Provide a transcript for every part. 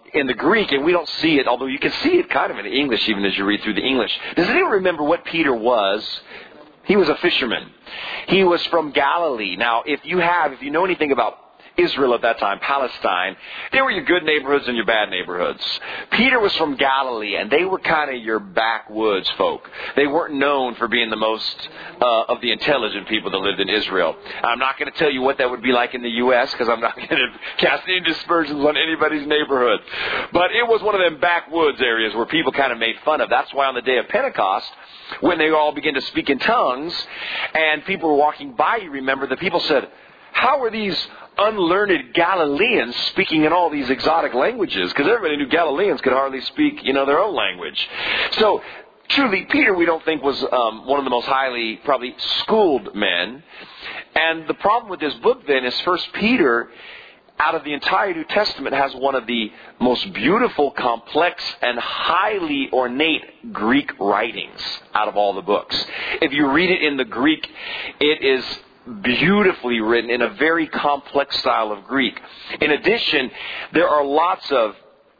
in the Greek, and we don't see it, although you can see it kind of in English even as you read through the English. Does anyone remember what Peter was? He was a fisherman. He was from Galilee. Now, if you know anything about Israel at that time, Palestine, they were your good neighborhoods and your bad neighborhoods. Peter was from Galilee, and they were kind of your backwoods folk. They weren't known for being the most of the intelligent people that lived in Israel. I'm not going to tell you what that would be like in the U.S. because I'm not going to cast any dispersions on anybody's neighborhood. But it was one of them backwoods areas where people kind of made fun of. That's why on the day of Pentecost, when they all began to speak in tongues, and people were walking by, you remember, the people said, "How are these unlearned Galileans speaking in all these exotic languages?" Because everybody knew Galileans could hardly speak, their own language. So, truly, Peter, we don't think, was one of the most highly, probably, schooled men. And the problem with this book, then, is 1 Peter, out of the entire New Testament, has one of the most beautiful, complex, and highly ornate Greek writings out of all the books. If you read it in the Greek, it is beautifully written in a very complex style of Greek. In addition, there are lots of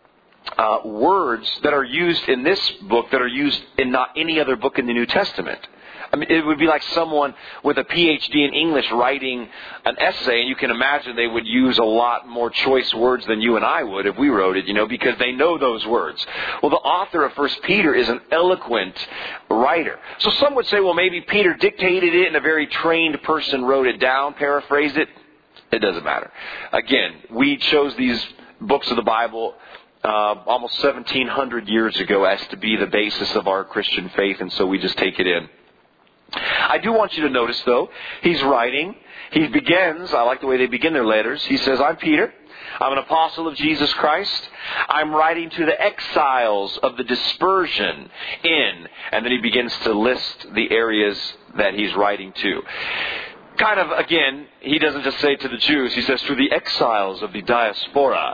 words that are used in this book that are used in not any other book in the New Testament. I mean, it would be like someone with a PhD in English writing an essay, and you can imagine they would use a lot more choice words than you and I would if we wrote it, because they know those words. Well, the author of 1 Peter is an eloquent writer. So some would say, well, maybe Peter dictated it and a very trained person wrote it down, paraphrased it. It doesn't matter. Again, we chose these books of the Bible almost 1,700 years ago as to be the basis of our Christian faith, and so we just take it in. I do want you to notice, though, he's writing. He begins, I like the way they begin their letters. He says, "I'm Peter. I'm an apostle of Jesus Christ. I'm writing to the exiles of the dispersion in." And then he begins to list the areas that he's writing to. Kind of, again, he doesn't just say to the Jews. He says to the exiles of the diaspora.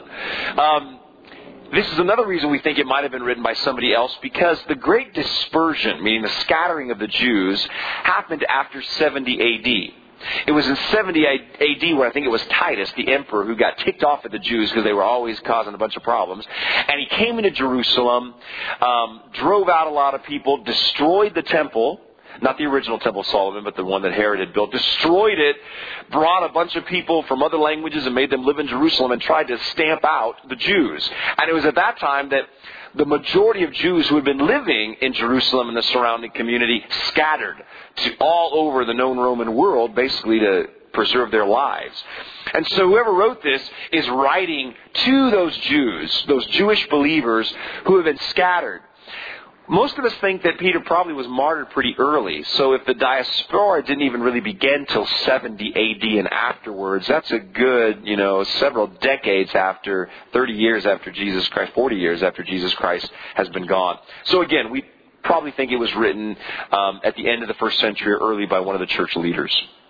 This is another reason we think it might have been written by somebody else, because the Great Dispersion, meaning the scattering of the Jews, happened after 70 A.D. It was in 70 A.D. where I think it was Titus, the emperor, who got ticked off at the Jews because they were always causing a bunch of problems. And he came into Jerusalem, drove out a lot of people, destroyed the temple. Not the original Temple of Solomon, but the one that Herod had built. Destroyed it, brought a bunch of people from other languages and made them live in Jerusalem and tried to stamp out the Jews. And it was at that time that the majority of Jews who had been living in Jerusalem and the surrounding community scattered to all over the known Roman world, basically to preserve their lives. And so whoever wrote this is writing to those Jews, those Jewish believers who have been scattered. Most of us think that Peter probably was martyred pretty early. So if the diaspora didn't even really begin till 70 A.D. and afterwards, that's a good, several decades after, 30 years after Jesus Christ, 40 years after Jesus Christ has been gone. So again, we probably think it was written at the end of the first century or early by one of the church leaders.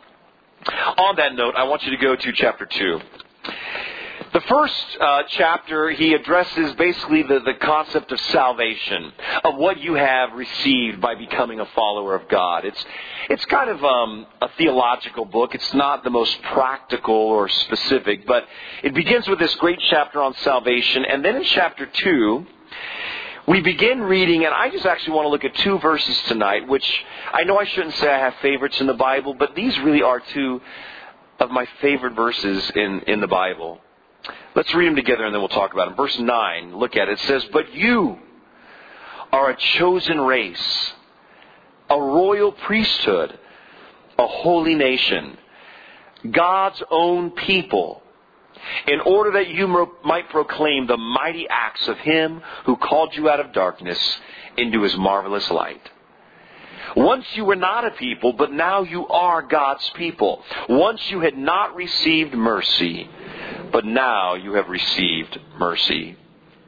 On that note, I want you to go to chapter 2. The first chapter, he addresses basically the concept of salvation, of what you have received by becoming a follower of God. It's kind of a theological book. It's not the most practical or specific, but it begins with this great chapter on salvation. And then in chapter 2, we begin reading, and I just actually want to look at 2 verses tonight, which I know I shouldn't say I have favorites in the Bible, but these really are 2 of my favorite verses in the Bible. Let's read them together and then we'll talk about them. Verse 9, look at it. It says, "But you are a chosen race, a royal priesthood, a holy nation, God's own people, in order that you might proclaim the mighty acts of Him who called you out of darkness into His marvelous light. Once you were not a people, but now you are God's people. Once you had not received mercy, but now you have received mercy."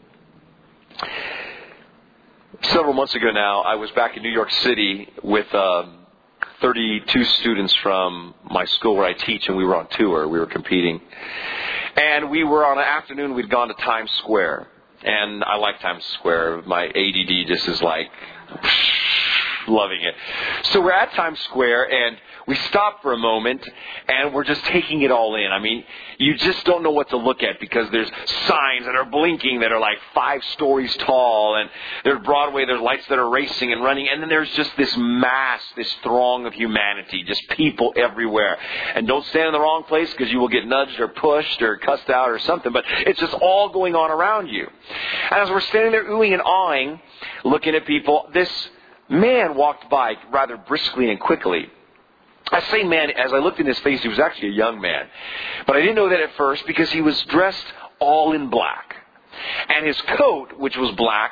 Several months ago now, I was back in New York City with 32 students from my school where I teach, and we were on tour. We were competing. And we were on an afternoon, we'd gone to Times Square. And I like Times Square. My ADD just is like, loving it. So we're at Times Square, and we stop for a moment, and we're just taking it all in. I mean, you just don't know what to look at because there's signs that are blinking that are like 5 stories tall, and there's Broadway, there's lights that are racing and running, and then there's just this mass, this throng of humanity, just people everywhere. And don't stand in the wrong place because you will get nudged or pushed or cussed out or something, but it's just all going on around you. And as we're standing there oohing and awing, looking at people, this man walked by rather briskly and quickly. I say man, as I looked in his face, he was actually a young man. But I didn't know that at first because he was dressed all in black. And his coat, which was black,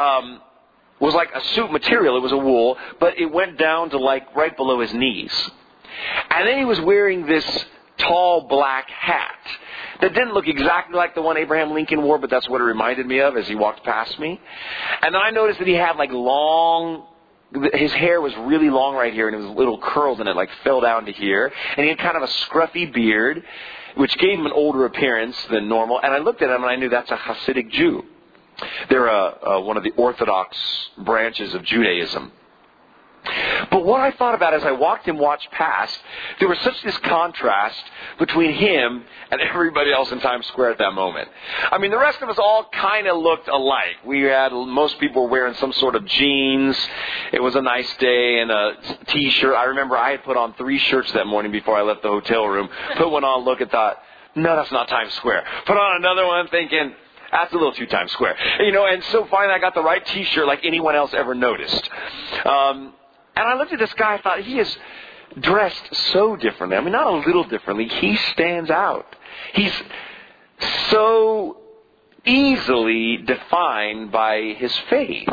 was like a suit material. It was a wool, but it went down to like right below his knees. And then he was wearing this tall black hat that didn't look exactly like the one Abraham Lincoln wore, but that's what it reminded me of as he walked past me. And then I noticed that he had like his hair was really long right here, and it was little curls, and it like fell down to here. And he had kind of a scruffy beard, which gave him an older appearance than normal. And I looked at him, and I knew that's a Hasidic Jew. They're one of the Orthodox branches of Judaism. But what I thought about as I watched him walk past, there was such this contrast between him and everybody else in Times Square at that moment. I mean, the rest of us all kind of looked alike. Most people were wearing some sort of jeans. It was a nice day, and a T-shirt. I remember I had put on 3 shirts that morning before I left the hotel room. Put one on, look and thought, no, that's not Times Square. Put on another one thinking, that's a little too Times Square. And so finally I got the right T-shirt like anyone else ever noticed. And I looked at this guy, I thought, he is dressed so differently. I mean, not a little differently. He stands out. He's so easily defined by his faith.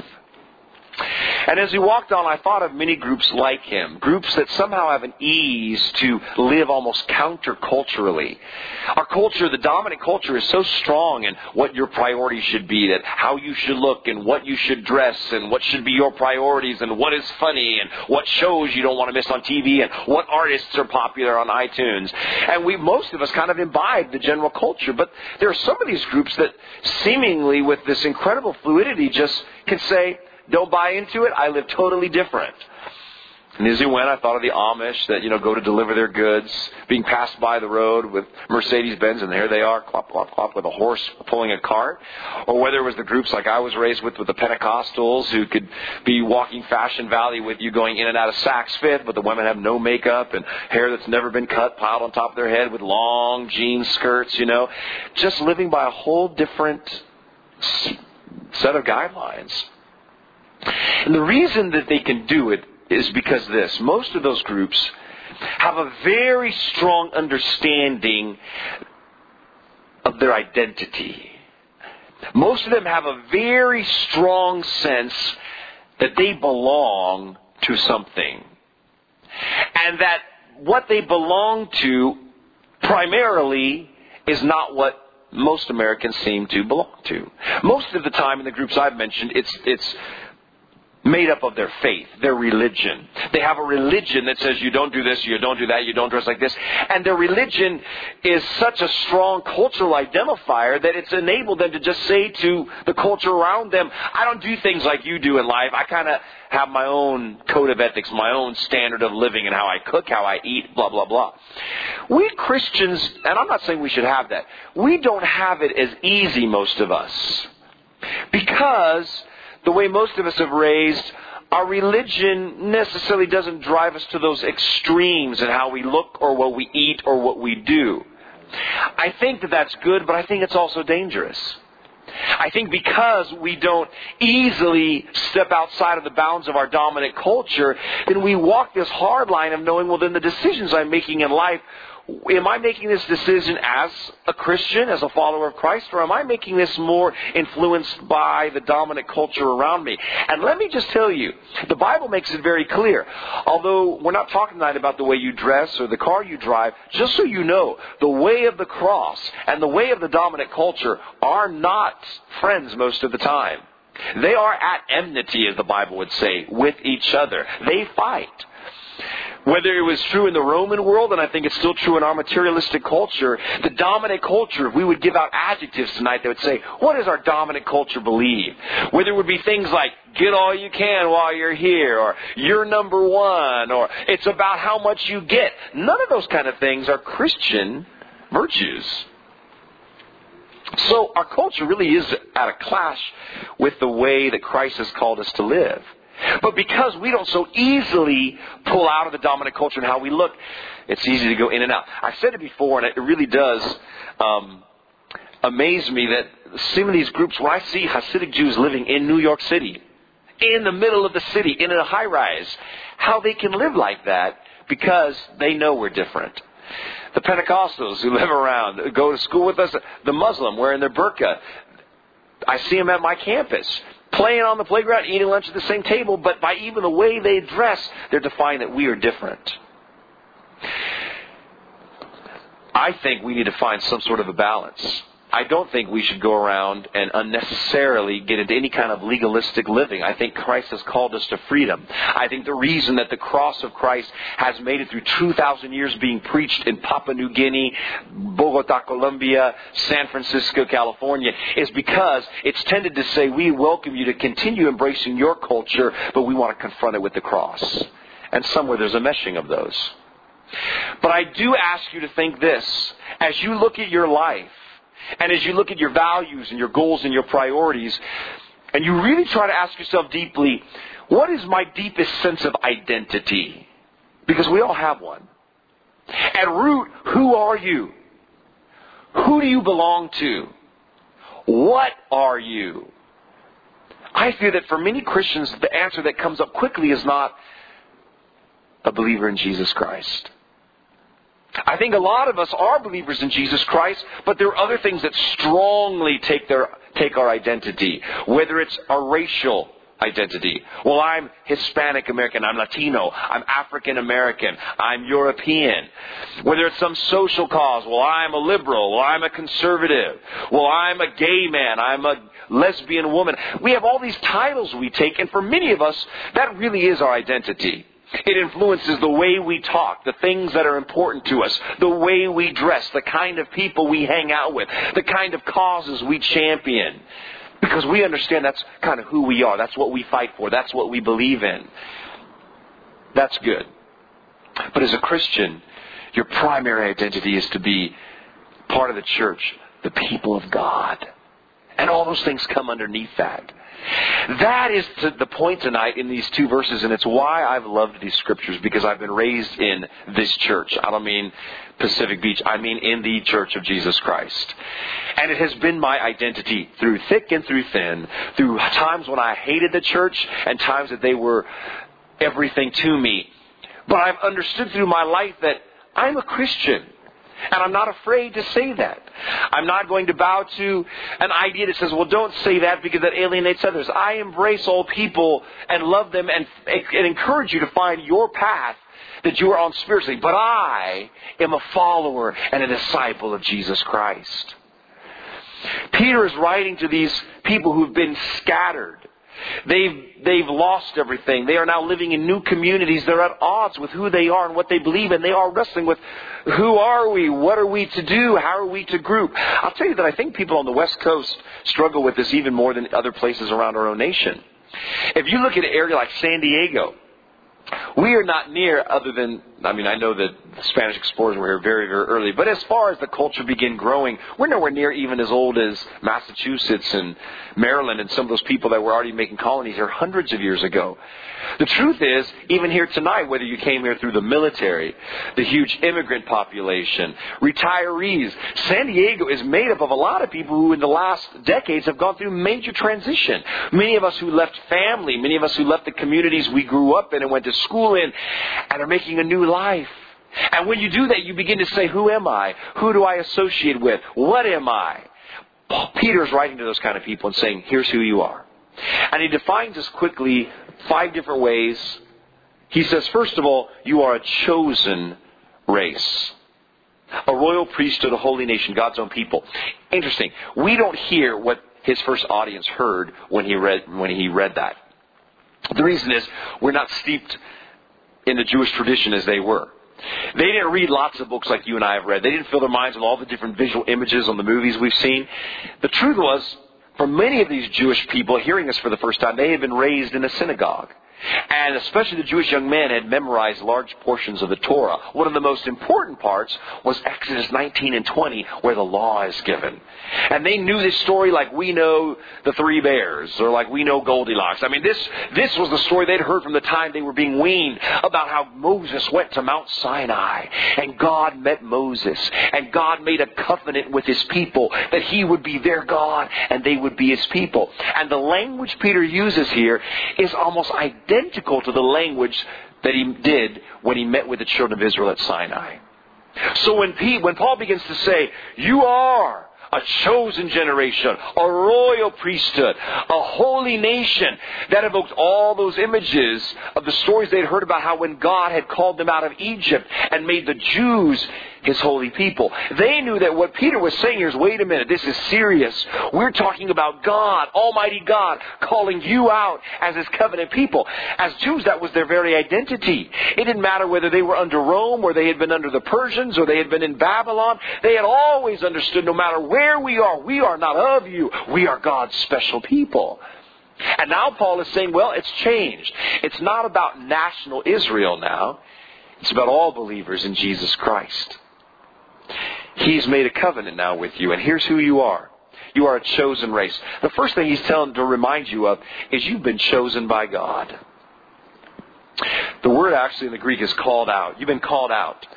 And as he walked on, I thought of many groups like him, groups that somehow have an ease to live almost counterculturally. Our culture, the dominant culture, is so strong in what your priorities should be, that how you should look and what you should dress and what should be your priorities and what is funny and what shows you don't want to miss on TV and what artists are popular on iTunes. And most of us kind of imbibe the general culture. But there are some of these groups that seemingly with this incredible fluidity just can say, don't buy into it. I live totally different. And as he went, I thought of the Amish that, go to deliver their goods, being passed by the road with Mercedes-Benz, and there they are, clop, clop, clop, with a horse pulling a cart. Or whether it was the groups like I was raised with the Pentecostals, who could be walking Fashion Valley with you going in and out of Saks Fifth, but the women have no makeup and hair that's never been cut piled on top of their head with long jean skirts, just living by a whole different set of guidelines. And the reason that they can do it is because most of those groups have a very strong understanding of their identity. Most of them have a very strong sense that they belong to something. And that what they belong to primarily is not what most Americans seem to belong to. Most of the time in the groups I've mentioned, it's made up of their faith, their religion. They have a religion that says you don't do this, you don't do that, you don't dress like this. And their religion is such a strong cultural identifier that it's enabled them to just say to the culture around them, I don't do things like you do in life. I kind of have my own code of ethics, my own standard of living and how I cook, how I eat, blah, blah, blah. We Christians, and I'm not saying we should have that, we don't have it as easy, most of us. Because the way most of us have raised, our religion necessarily doesn't drive us to those extremes in how we look or what we eat or what we do. I think that that's good, but I think it's also dangerous. I think because we don't easily step outside of the bounds of our dominant culture, then we walk this hard line of knowing, well, then the decisions I'm making in life, am I making this decision as a Christian, as a follower of Christ, or am I making this more influenced by the dominant culture around me? And let me just tell you, the Bible makes it very clear. Although we're not talking tonight about the way you dress or the car you drive, just so you know, the way of the cross and the way of the dominant culture are not friends most of the time. They are at enmity, as the Bible would say, with each other. They fight. Whether it was true in the Roman world, and I think it's still true in our materialistic culture, the dominant culture, if we would give out adjectives tonight, they would say, what does our dominant culture believe? Whether it would be things like, get all you can while you're here, or you're number one, or it's about how much you get. None of those kind of things are Christian virtues. So our culture really is at a clash with the way that Christ has called us to live. But because we don't so easily pull out of the dominant culture and how we look, it's easy to go in and out. I've said it before, and it really does amaze me that some of these groups, when I see Hasidic Jews living in New York City, in the middle of the city, in a high-rise, how they can live like that because they know we're different. The Pentecostals who live around, go to school with us, the Muslim wearing their burqa, I see them at my campus, playing on the playground, eating lunch at the same table, but by even the way they dress, they're defying that we are different. I think we need to find some sort of a balance. I don't think we should go around and unnecessarily get into any kind of legalistic living. I think Christ has called us to freedom. I think the reason that the cross of Christ has made it through 2,000 years being preached in Papua New Guinea, Bogota, Colombia, San Francisco, California, is because it's tended to say, we welcome you to continue embracing your culture, but we want to confront it with the cross. And somewhere there's a meshing of those. But I do ask you to think this. As you look at your life, and as you look at your values and your goals and your priorities, and you really try to ask yourself deeply, what is my deepest sense of identity? Because we all have one. At root, who are you? Who do you belong to? What are you? I feel that for many Christians, the answer that comes up quickly is not a believer in Jesus Christ. I think a lot of us are believers in Jesus Christ, but there are other things that strongly take our identity. Whether it's our racial identity. Well, I'm Hispanic American, I'm Latino, I'm African American, I'm European. Whether it's some social cause, well, I'm a liberal, well, I'm a conservative, well, I'm a gay man, I'm a lesbian woman. We have all these titles we take, and for many of us, that really is our identity. It influences the way we talk, the things that are important to us, the way we dress, the kind of people we hang out with, the kind of causes we champion. Because we understand that's kind of who we are. That's what we fight for. That's what we believe in. That's good. But as a Christian, your primary identity is to be part of the church, the people of God. And all those things come underneath that. That is the point tonight in these two verses, and it's why I've loved these scriptures, because I've been raised in this church. I don't mean Pacific Beach. I mean in the Church of Jesus Christ. And it has been my identity through thick and through thin, through times when I hated the church and times that they were everything to me. But I've understood through my life that I'm a Christian. And I'm not afraid to say that. I'm not going to bow to an idea that says, well, don't say that because that alienates others. I embrace all people and love them and encourage you to find your path that you are on spiritually. But I am a follower and a disciple of Jesus Christ. Peter is writing to these people who've been scattered. They've lost everything. They are now living in new communities. They're at odds with who they are and what they believe in. They are wrestling with who are we? What are we to do? How are we to group? I'll tell you that I think people on the West Coast struggle with this even more than other places around our own nation. If you look at an area like San Diego, we are not near, other than, I know that the Spanish explorers were here very, very early, but as far as the culture began growing, we're nowhere near even as old as Massachusetts and Maryland and some of those people that were already making colonies here hundreds of years ago. The truth is, even here tonight, whether you came here through the military, the huge immigrant population, retirees, San Diego is made up of a lot of people who in the last decades have gone through major transition. Many of us who left family, many of us who left the communities we grew up in and went to school in, and are making a new life. And when you do that, you begin to say, who am I? Who do I associate with? What am I? Peter's writing to those kind of people and saying, here's who you are. And he defines us quickly 5 different ways. He says, first of all, you are a chosen race. A royal priesthood, a holy nation, God's own people. Interesting. We don't hear what his first audience heard when he read that. The reason is we're not steeped in the Jewish tradition as they were. They didn't read lots of books like you and I have read. They didn't fill their minds with all the different visual images on the movies we've seen. The truth was, for many of these Jewish people hearing this for the first time, they had been raised in a synagogue. And especially the Jewish young men had memorized large portions of the Torah. One of the most important parts was Exodus 19 and 20, where the law is given. And they knew this story like we know the three bears, or like we know Goldilocks. I mean, this was the story they'd heard from the time they were being weaned, about how Moses went to Mount Sinai, and God met Moses, and God made a covenant with His people, that He would be their God, and they would be His people. And the language Peter uses here is almost identical to the language that he did when he met with the children of Israel at Sinai. So when Paul begins to say, you are a chosen generation, a royal priesthood, a holy nation, that evoked all those images of the stories they'd heard about how when God had called them out of Egypt and made the Jews His holy people. They knew that what Peter was saying here is, wait a minute, this is serious. We're talking about God, Almighty God, calling you out as His covenant people. As Jews, that was their very identity. It didn't matter whether they were under Rome, or they had been under the Persians, or they had been in Babylon. They had always understood, no matter where we are not of you. We are God's special people. And now Paul is saying, well, it's changed. It's not about national Israel now. It's about all believers in Jesus Christ. He's made a covenant now with you, and here's who you are. You are a chosen race. The first thing he's telling to remind you of is you've been chosen by God. The word actually in the Greek is called out. You've been called out.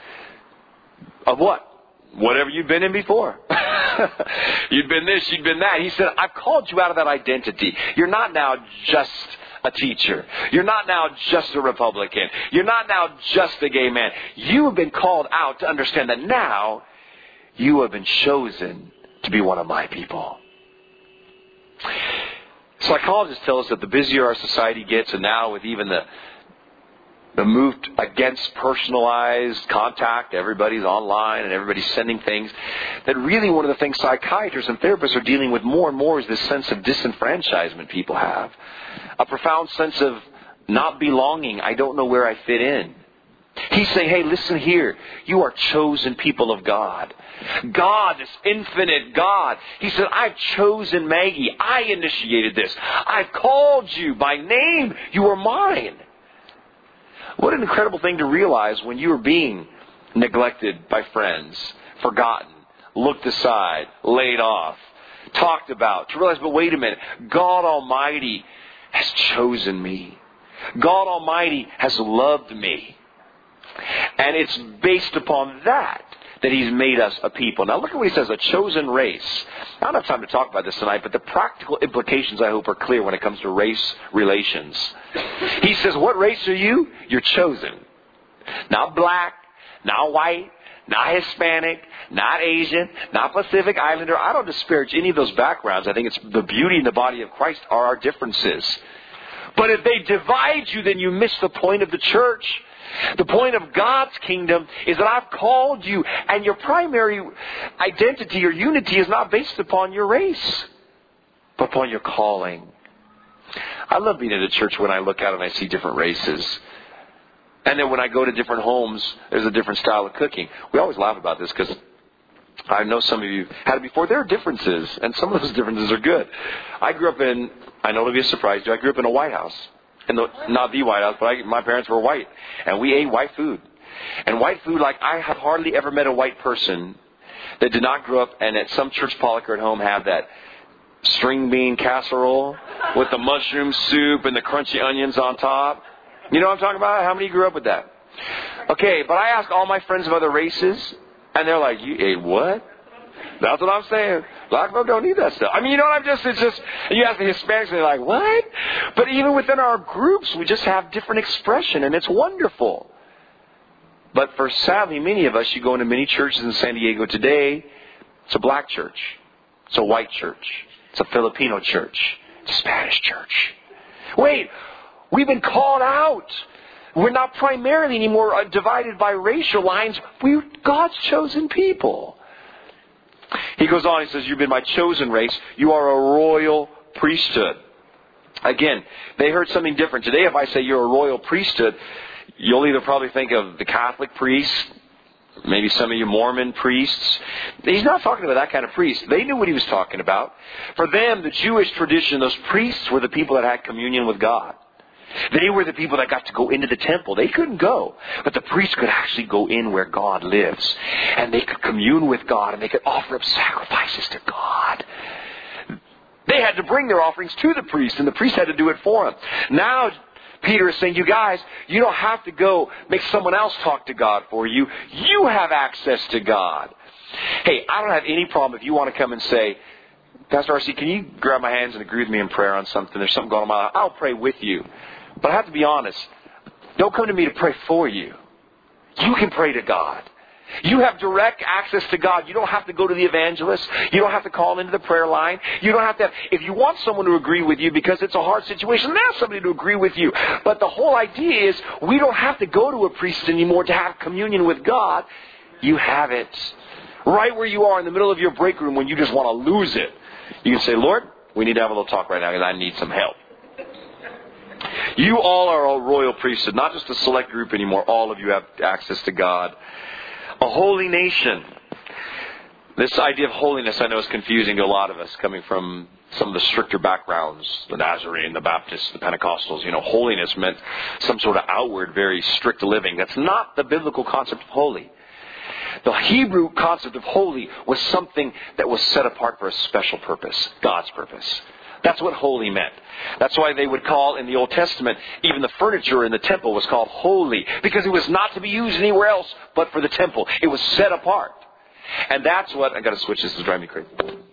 Of what? Whatever you've been in before. You've been this, you've been that. He said, I've called you out of that identity. You're not now just a teacher. You're not now just a Republican. You're not now just a gay man. You have been called out to understand that now you have been chosen to be one of my people. Psychologists tell us that the busier our society gets, and now with even the move against personalized contact, everybody's online and everybody's sending things, that really one of the things psychiatrists and therapists are dealing with more and more is this sense of disenfranchisement people have. A profound sense of not belonging. I don't know where I fit in. He's saying, hey, listen here. You are chosen people of God. God, this infinite God. He said, I've chosen Maggie. I initiated this. I've called you by name. You are mine. What an incredible thing to realize when you are being neglected by friends, forgotten, looked aside, laid off, talked about. To realize, but wait a minute, God Almighty has chosen me. God Almighty has loved me. And it's based upon that He's made us a people. Now look at what he says, a chosen race. I don't have time to talk about this tonight, but the practical implications, I hope, are clear when it comes to race relations. He says, what race are you? You're chosen. Not black, not white, not Hispanic, not Asian, not Pacific Islander. I don't disparage any of those backgrounds. I think it's the beauty in the body of Christ are our differences. But if they divide you, then you miss the point of the church. The point of God's kingdom is that I've called you, and your primary identity or unity is not based upon your race, but upon your calling. I love being at a church when I look out and I see different races. And then when I go to different homes, there's a different style of cooking. We always laugh about this because I know some of you had it before. There are differences, and some of those differences are good. I grew up in, I know it'll be a surprise to you, I grew up in a White House. Not the White House, but my parents were white. And we ate white food. And white food, like I have hardly ever met a white person that did not grow up and at some church pollock at home have that string bean casserole with the mushroom soup and the crunchy onions on top. You know what I'm talking about? How many grew up with that? Okay, but I ask all my friends of other races, and they're like, you ate what? That's what I'm saying. Black folk don't eat that stuff. I mean, you know what it's just, you ask the Hispanics and they're like, what? But even within our groups, we just have different expression, and it's wonderful. But for sadly, many of us, you go into many churches in San Diego today, it's a black church. It's a white church. It's a Filipino church. It's a Spanish church. Wait, we've been called out. We're not primarily anymore divided by racial lines. We're God's chosen people. He goes on, he says, you've been my chosen race. You are a royal priesthood. Again, they heard something different. Today, if I say you're a royal priesthood, You'll either probably think of the Catholic priest, maybe some of you Mormon priests. He's not talking about that kind of priest. They knew what he was talking about. For them, the Jewish tradition, those priests were the people that had communion with God. They were the people that got to go into the temple. They couldn't go, but the priests could actually go in where God lives. And they could commune with God, and they could offer up sacrifices to God. They had to bring their offerings to the priest, and the priest had to do it for them. Now, Peter is saying, you guys, you don't have to go make someone else talk to God for you. You have access to God. Hey, I don't have any problem if you want to come and say, Pastor R.C., can you grab my hands and agree with me in prayer on something? There's something going on in my life. I'll pray with you. But I have to be honest. Don't come to me to pray for you. You can pray to God. You have direct access to God. You don't have to go to the evangelist. You don't have to call into the prayer line. You don't have to if you want someone to agree with you because it's a hard situation, then ask somebody to agree with you. But the whole idea is we don't have to go to a priest anymore to have communion with God. You have it. Right where you are in the middle of your break room when you just want to lose it. You can say, Lord, we need to have a little talk right now because I need some help. You all are a royal priesthood, not just a select group anymore. All of you have access to God. A holy nation. This idea of holiness I know is confusing to a lot of us coming from some of the stricter backgrounds, the Nazarene, the Baptists, the Pentecostals. Holiness meant some sort of outward, very strict living. That's not the biblical concept of holy. The Hebrew concept of holy was something that was set apart for a special purpose, God's purpose. That's what holy meant. That's why they would call in the Old Testament, even the furniture in the temple was called holy, because it was not to be used anywhere else but for the temple. It was set apart. And that's what, I got to switch this to drive me crazy.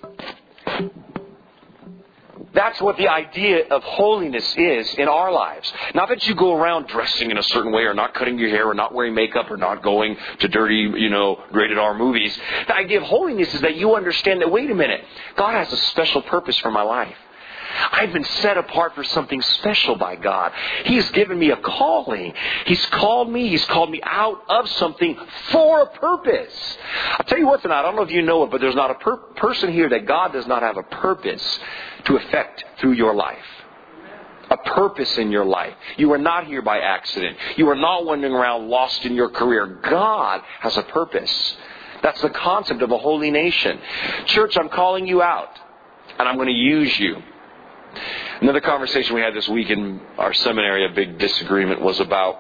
That's what the idea of holiness is in our lives. Not that you go around dressing in a certain way or not cutting your hair or not wearing makeup or not going to dirty, rated R movies. The idea of holiness is that you understand that, wait a minute, God has a special purpose for my life. I've been set apart for something special by God. He's given me a calling. He's called me out of something for a purpose. I'll tell you what tonight, I don't know if you know it, but there's not a person here that God does not have a purpose to effect through your life. A purpose in your life. You are not here by accident. You are not wandering around lost in your career. God has a purpose. That's the concept of a holy nation. Church, I'm calling you out, and I'm going to use you. Another conversation we had this week in our seminary, a big disagreement was about,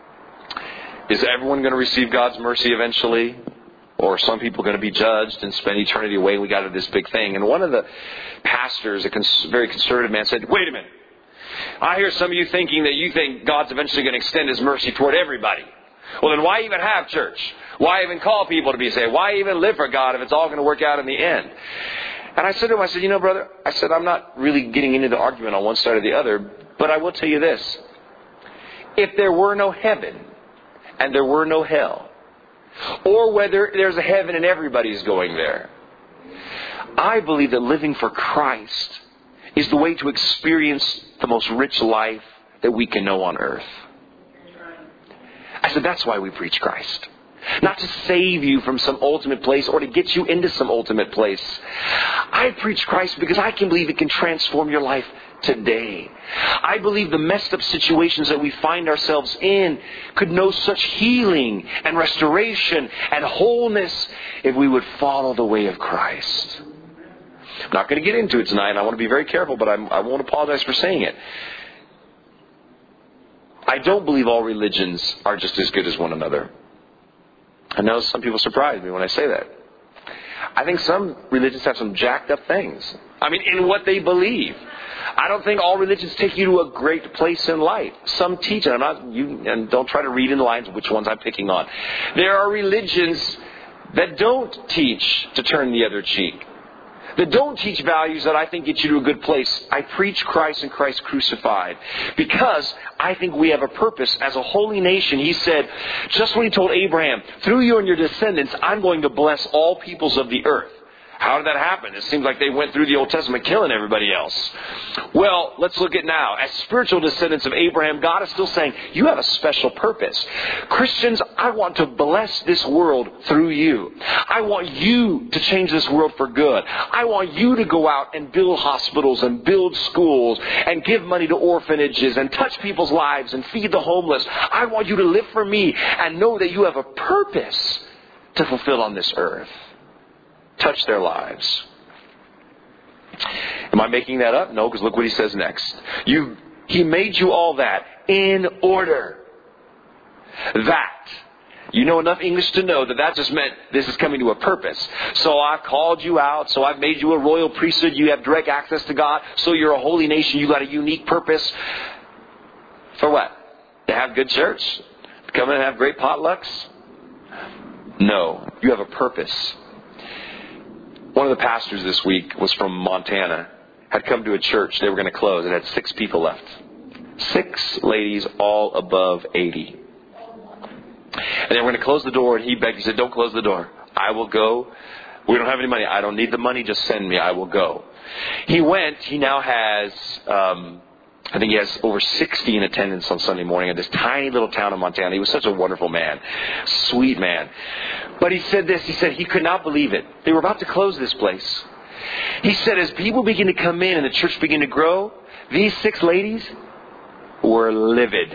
is everyone going to receive God's mercy eventually? Or are some people going to be judged and spend eternity away? We got into this big thing. And one of the pastors, a very conservative man, said, wait a minute. I hear some of you thinking that you think God's eventually going to extend His mercy toward everybody. Well, then why even have church? Why even call people to be saved? Why even live for God if it's all going to work out in the end? And I said to him, brother, I'm not really getting into the argument on one side or the other, but I will tell you this. If there were no heaven and there were no hell, or whether there's a heaven and everybody's going there, I believe that living for Christ is the way to experience the most rich life that we can know on earth. I said, that's why we preach Christ. Not to save you from some ultimate place or to get you into some ultimate place. I preach Christ because I can believe it can transform your life today. I believe the messed up situations that we find ourselves in could know such healing and restoration and wholeness if we would follow the way of Christ. I'm not going to get into it tonight, and I want to be very careful, but I won't apologize for saying it. I don't believe all religions are just as good as one another. I know some people surprise me when I say that. I think some religions have some jacked up things. In what they believe. I don't think all religions take you to a great place in life. Some teach, and don't try to read in the lines which ones I'm picking on. There are religions that don't teach to turn the other cheek. That don't teach values that I think get you to a good place. I preach Christ and Christ crucified because I think we have a purpose. As a holy nation, He said, just when He told Abraham, through you and your descendants, I'm going to bless all peoples of the earth. How did that happen? It seems like they went through the Old Testament killing everybody else. Well, let's look at now. As spiritual descendants of Abraham, God is still saying, you have a special purpose. Christians, I want to bless this world through you. I want you to change this world for good. I want you to go out and build hospitals and build schools and give money to orphanages and touch people's lives and feed the homeless. I want you to live for me and know that you have a purpose to fulfill on this earth. Touch their lives. Am I making that up? No, because look what he says next. He made you all that in order. That. You know enough English to know that just meant this is coming to a purpose. So I called you out. So I've made you a royal priesthood. You have direct access to God. So you're a holy nation. You got a unique purpose. For what? To have good church? To come in and have great potlucks? No. You have a purpose. One of the pastors this week was from Montana. Had come to a church. They were going to close. It had 6 people left. 6 ladies, all above 80. And they were going to close the door, and he begged. He said, don't close the door. I will go. We don't have any money. I don't need the money. Just send me. I will go. He went. He now has, I think he has over 60 in attendance on Sunday morning at this tiny little town in Montana. He was such a wonderful man. Sweet man. But he said this. He said he could not believe it. They were about to close this place. He said as people begin to come in and the church began to grow, these 6 ladies were livid.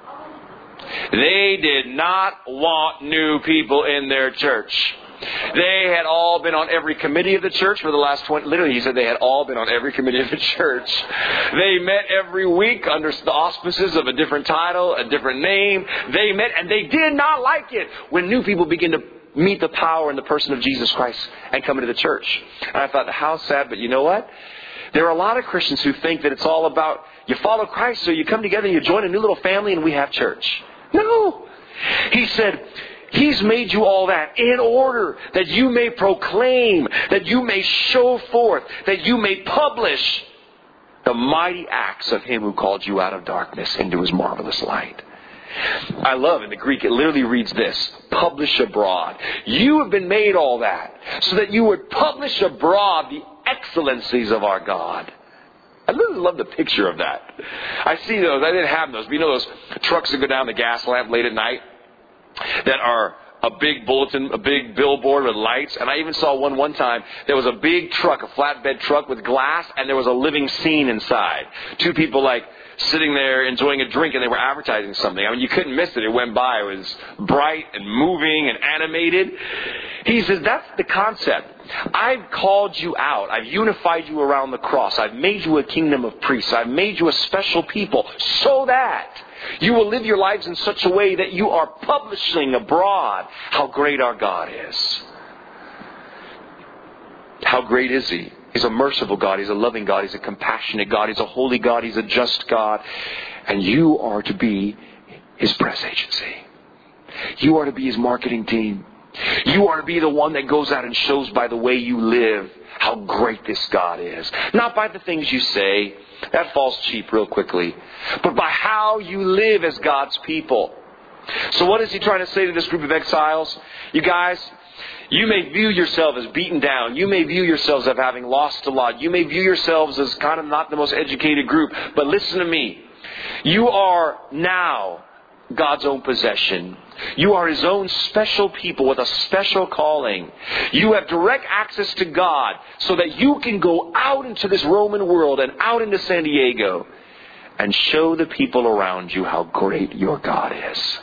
They did not want new people in their church. They had all been on every committee of the church for the last 20... Literally, he said they had all been on every committee of the church. They met every week under the auspices of a different title, a different name. They met, and they did not like it when new people begin to meet the power in the person of Jesus Christ and come into the church. And I thought, how sad, but you know what? There are a lot of Christians who think that it's all about you follow Christ, so you come together and you join a new little family and we have church. No. He said, He's made you all that in order that you may proclaim, that you may show forth, that you may publish the mighty acts of Him who called you out of darkness into His marvelous light. I love in the Greek, it literally reads this, publish abroad. You have been made all that so that you would publish abroad the excellencies of our God. I really love the picture of that. I see those. I didn't have those. But you know those trucks that go down the gas lamp late at night that are a big bulletin, a big billboard with lights. And I even saw one time. There was a big truck, a flatbed truck with glass, and there was a living scene inside. 2 people sitting there enjoying a drink, and they were advertising something. I mean, you couldn't miss it. It went by. It was bright and moving and animated. He says, that's the concept. I've called you out. I've unified you around the cross. I've made you a kingdom of priests. I've made you a special people so that you will live your lives in such a way that you are publishing abroad how great our God is. How great is He? He's a merciful God. He's a loving God. He's a compassionate God. He's a holy God. He's a just God. And you are to be His press agency. You are to be His marketing team. You are to be the one that goes out and shows by the way you live how great this God is. Not by the things you say. That falls cheap real quickly. But by how you live as God's people. So what is He trying to say to this group of exiles? You guys, you may view yourself as beaten down. You may view yourselves as having lost a lot. You may view yourselves as kind of not the most educated group. But listen to me. You are now God's own possession. You are His own special people with a special calling. You have direct access to God so that you can go out into this Roman world and out into San Diego and show the people around you how great your God is.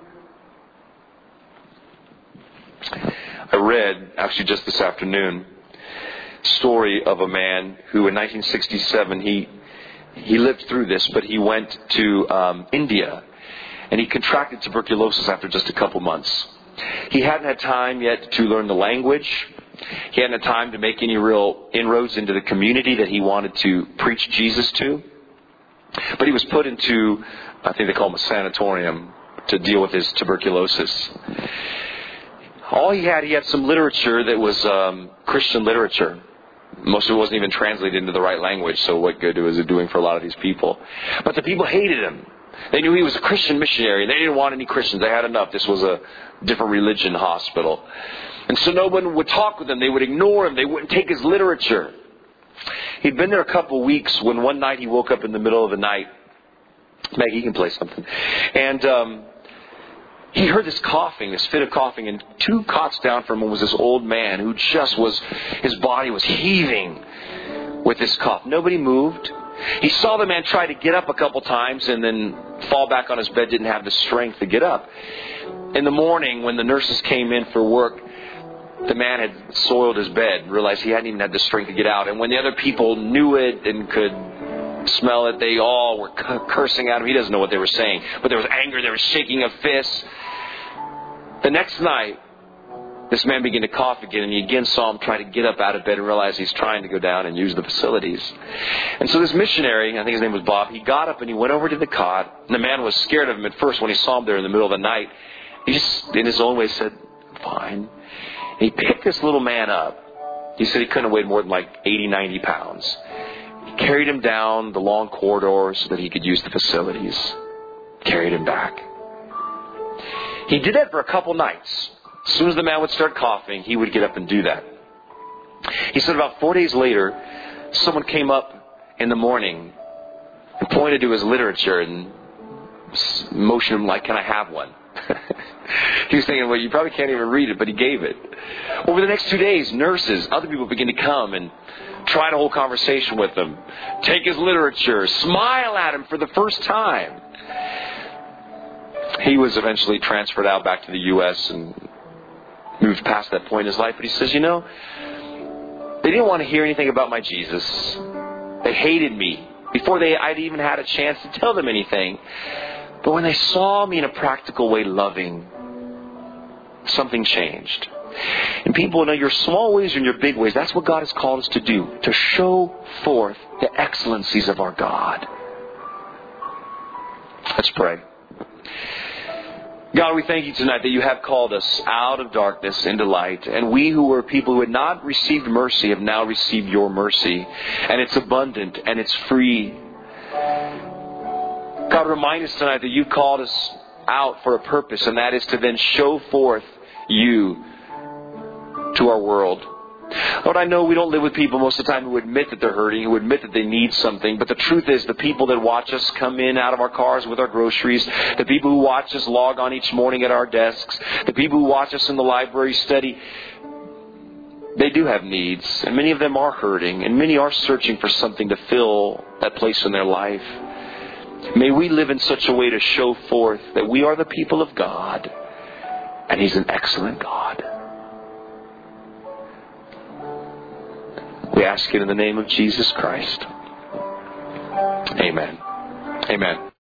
I read, actually just this afternoon, story of a man who in 1967, he lived through this, but he went to India. And he contracted tuberculosis after just a couple months. He hadn't had time yet to learn the language. He hadn't had time to make any real inroads into the community that he wanted to preach Jesus to. But he was put into, I think they call him a sanatorium, to deal with his tuberculosis. All he had some literature that was Christian literature. Most of it wasn't even translated into the right language, so what good was it doing for a lot of these people? But the people hated him. They knew he was a Christian missionary. They didn't want any Christians. They had enough. This was a different religion hospital. And so no one would talk with him. They would ignore him. They wouldn't take his literature. He'd been there a couple of weeks when one night he woke up in the middle of the night. Maggie, you can play something. And he heard this coughing, this fit of coughing, and 2 cots down from him was this old man who just was, his body was heaving with this cough. Nobody moved. He saw the man try to get up a couple times and then fall back on his bed, didn't have the strength to get up. In the morning, when the nurses came in for work, the man had soiled his bed, realized he hadn't even had the strength to get out. And when the other people knew it and could smell it, they all were cursing at him. He doesn't know what they were saying, but there was anger, there was shaking of fists. The next night, this man began to cough again, and he again saw him try to get up out of bed and realized he's trying to go down and use the facilities. And so this missionary, I think his name was Bob, he got up and he went over to the cot. And the man was scared of him at first when he saw him there in the middle of the night. He just, in his own way, said, "Fine." And he picked this little man up. He said he couldn't have weighed more than like 80, 90 pounds. He carried him down the long corridor so that he could use the facilities. Carried him back. He did that for a couple nights. As soon as the man would start coughing, he would get up and do that. He said about 4 days later, someone came up in the morning and pointed to his literature and motioned him like, "Can I have one?" He was thinking, well, you probably can't even read it, but he gave it. Over the next 2 days, nurses, other people began to come and try to hold conversation with him, take his literature, smile at him for the first time. He was eventually transferred out back to the U.S. and moved past that point in his life. But he says, they didn't want to hear anything about my Jesus. They hated me before I'd even had a chance to tell them anything. But when they saw me in a practical way loving, something changed. And people know your small ways and your big ways. That's what God has called us to do, to show forth the excellencies of our God. Let's pray. God, we thank you tonight that you have called us out of darkness into light. And we who were people who had not received mercy have now received your mercy. And it's abundant and it's free. God, remind us tonight that you've called us out for a purpose, and that is to then show forth you to our world. Lord, I know we don't live with people most of the time who admit that they're hurting, who admit that they need something. But the truth is, the people that watch us come in out of our cars with our groceries, the people who watch us log on each morning at our desks, the people who watch us in the library study, they do have needs. And many of them are hurting, and many are searching for something to fill that place in their life. May we live in such a way to show forth that we are the people of God, and He's an excellent God. We ask it in the name of Jesus Christ. Amen. Amen.